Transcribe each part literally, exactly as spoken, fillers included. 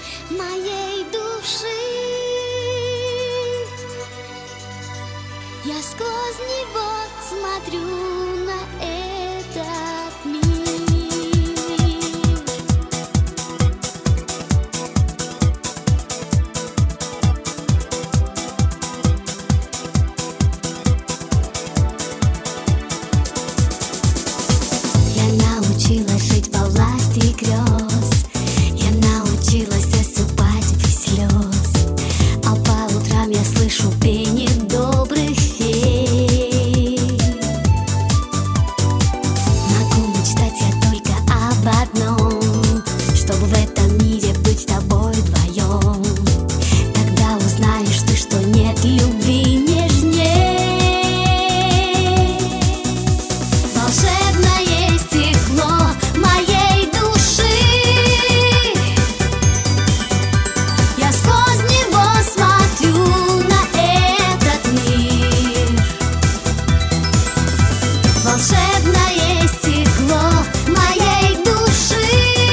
моей души. Я сквозь него смотрю на этот мир. Научилась жить во власти грез, я научилась засыпать без слез, а по утрам я слышу пение добрых фей. Могу мечтать я только об одном, чтобы в этом мире быть с тобой вдвоем. Тогда узнаешь ты, что нет любви нежней. Волшебное стекло моей души, я сквозь него смотрю на этот мир. Волшебное стекло моей души,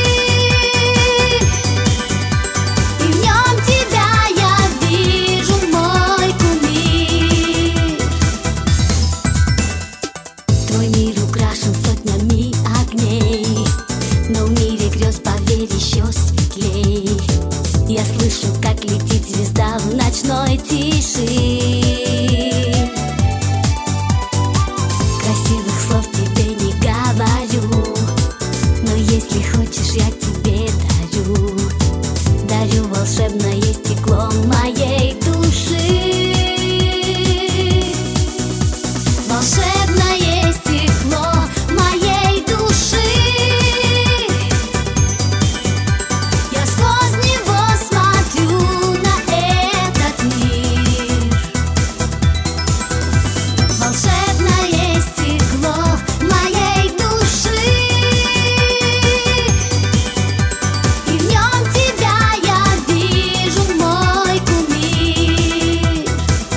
и в нем тебя я вижу, мой кумир. Твой мир украшен сотнями огней, но в мире грез, поверь, еще светлей. Я слышу, как летит звезда в ночной тиши. Красивых слов тебе не говорю, но если хочешь, я тебе дарю. Дарю волшебное стекло моей души. Волшебное стекло моей души, я сквозь него смотрю на этот мир. Волшебное стекло моей души, и в нем тебя я вижу, мой кумир.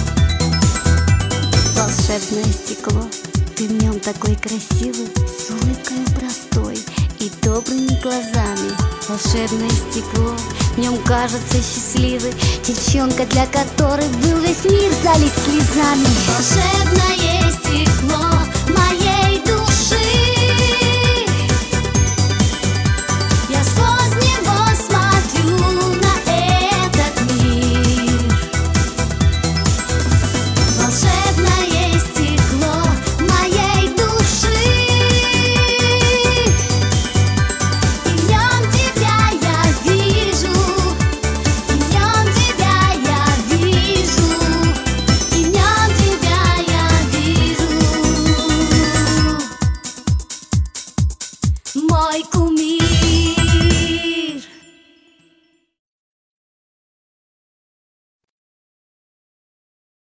Волшебное стекло, ты в нем такой красивый, с улыбкой простой и добрыми глазами. Волшебное стекло, в нем кажется счастливой девчонка, для которой был весь мир залит слезами. Волшебное стекло моей души, я сквозь него смотрю на этот мир. Волшебное стекло моей души, и в нем тебя я вижу, и в нем тебя я вижу, и в нем тебя я вижу, мой кумир.